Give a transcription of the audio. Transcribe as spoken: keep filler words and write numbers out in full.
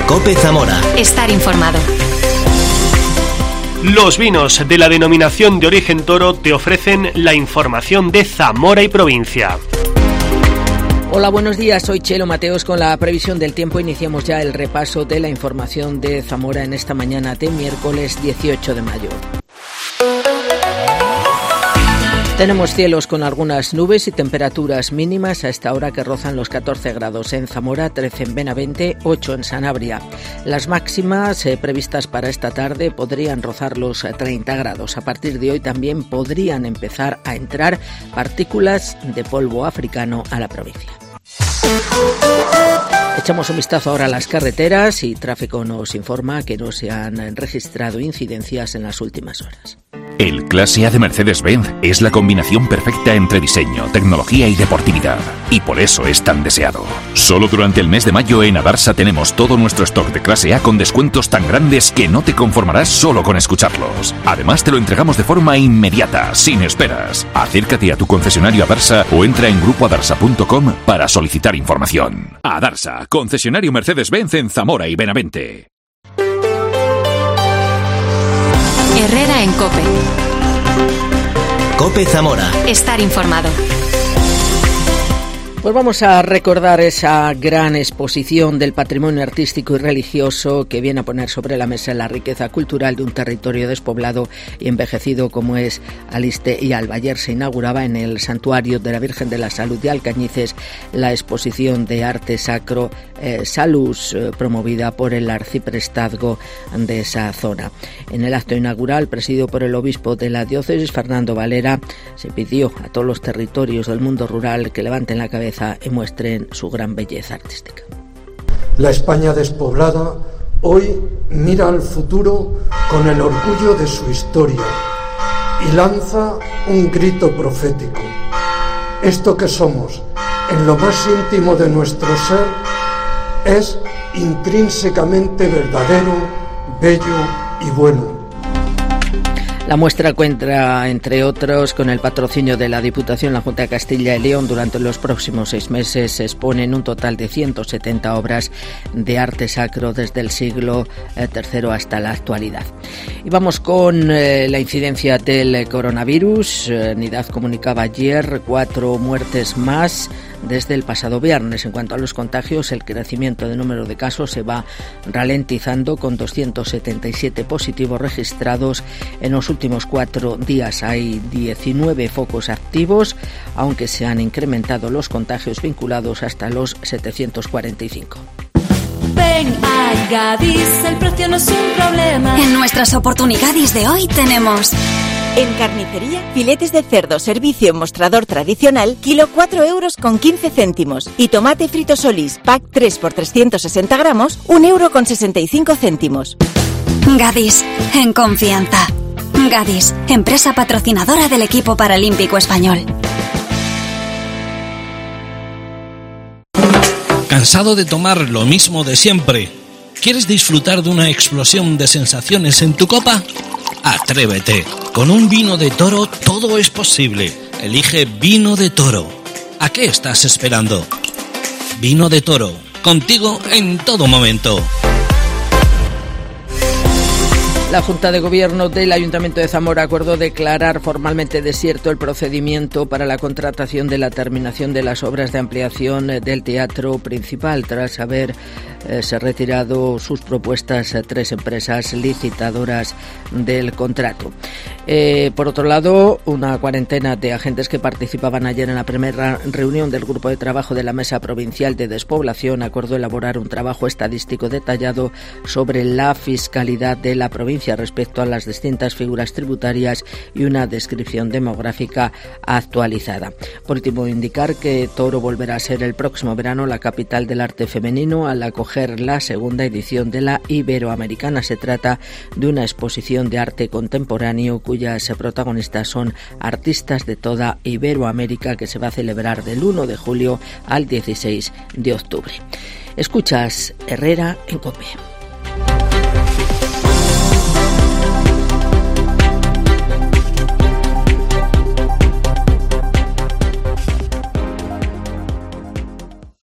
COPE Zamora. Estar informado. Los vinos de la denominación de origen Toro te ofrecen la información de Zamora y provincia. Hola, buenos días, soy Chelo Mateos con la previsión del tiempo. Iniciamos ya el repaso de la información de Zamora en esta mañana de miércoles dieciocho de mayo. Tenemos cielos con algunas nubes y temperaturas mínimas a esta hora que rozan los catorce grados en Zamora, trece en Benavente, ocho en Sanabria. Las máximas eh, previstas para esta tarde podrían rozar los treinta grados. A partir de hoy también podrían empezar a entrar partículas de polvo africano a la provincia. Echamos un vistazo ahora a las carreteras y tráfico nos informa que no se han registrado incidencias en las últimas horas. El Clase A de Mercedes-Benz es la combinación perfecta entre diseño, tecnología y deportividad. Y por eso es tan deseado. Solo durante el mes de mayo en Adarsa tenemos todo nuestro stock de Clase A con descuentos tan grandes que no te conformarás solo con escucharlos. Además te lo entregamos de forma inmediata, sin esperas. Acércate a tu concesionario Adarsa o entra en grupo adarsa punto com para solicitar información. Adarsa, concesionario Mercedes-Benz en Zamora y Benavente. Herrera en COPE. COPE Zamora. Estar informado. Pues vamos a recordar esa gran exposición del patrimonio artístico y religioso que viene a poner sobre la mesa la riqueza cultural de un territorio despoblado y envejecido como es Aliste y Alba. Ayer se inauguraba en el Santuario de la Virgen de la Salud de Alcañices la exposición de arte sacro eh, Salus, eh, promovida por el arciprestazgo de esa zona. En el acto inaugural, presidido por el obispo de la diócesis, Fernando Valera, se pidió a todos los territorios del mundo rural que levanten la cabeza y muestren su gran belleza artística. La España despoblada hoy mira al futuro con el orgullo de su historia y lanza un grito profético. Esto que somos, en lo más íntimo de nuestro ser, es intrínsecamente verdadero, bello y bueno. La muestra cuenta, entre otros, con el patrocinio de la Diputación, la Junta de Castilla y León. Durante los próximos seis meses se exponen un total de ciento setenta obras de arte sacro desde el siglo tercero hasta la actualidad. Y vamos con eh, la incidencia del coronavirus. Eh, Nidad comunicaba ayer cuatro muertes más desde el pasado viernes. En cuanto a los contagios, el crecimiento de número de casos se va ralentizando con doscientos setenta y siete positivos registrados en los últimos cuatro días. Hay diecinueve focos activos, aunque se han incrementado los contagios vinculados hasta los setecientos cuarenta y cinco. Ven a Gadis, el precio no es un problema. En nuestras oportunidades de hoy tenemos... En carnicería, filetes de cerdo servicio en mostrador tradicional, kilo cuatro euros con quince céntimos. Y tomate frito Solís, pack tres por trescientos sesenta gramos, un euro con sesenta y cinco céntimos. Gadis, en confianza. Gadis, empresa patrocinadora del equipo paralímpico español. ¿Cansado de tomar lo mismo de siempre? ¿Quieres disfrutar de una explosión de sensaciones en tu copa? Atrévete. Con un vino de Toro todo es posible. Elige Vino de Toro. ¿A qué estás esperando? Vino de Toro. Contigo en todo momento. La Junta de Gobierno del Ayuntamiento de Zamora acordó declarar formalmente desierto el procedimiento para la contratación de la terminación de las obras de ampliación del teatro principal, tras haber eh, se retirado sus propuestas a tres empresas licitadoras del contrato. Eh, por otro lado, una cuarentena de agentes que participaban ayer en la primera reunión del Grupo de Trabajo de la Mesa Provincial de Despoblación acordó elaborar un trabajo estadístico detallado sobre la fiscalidad de la provincia respecto a las distintas figuras tributarias y una descripción demográfica actualizada. Por último, indicar que Toro volverá a ser el próximo verano la capital del arte femenino al acoger la segunda edición de la Iberoamericana. Se trata de una exposición de arte contemporáneo cuyas protagonistas son artistas de toda Iberoamérica, que se va a celebrar del uno de julio al dieciséis de octubre. Escuchas Herrera en COPE.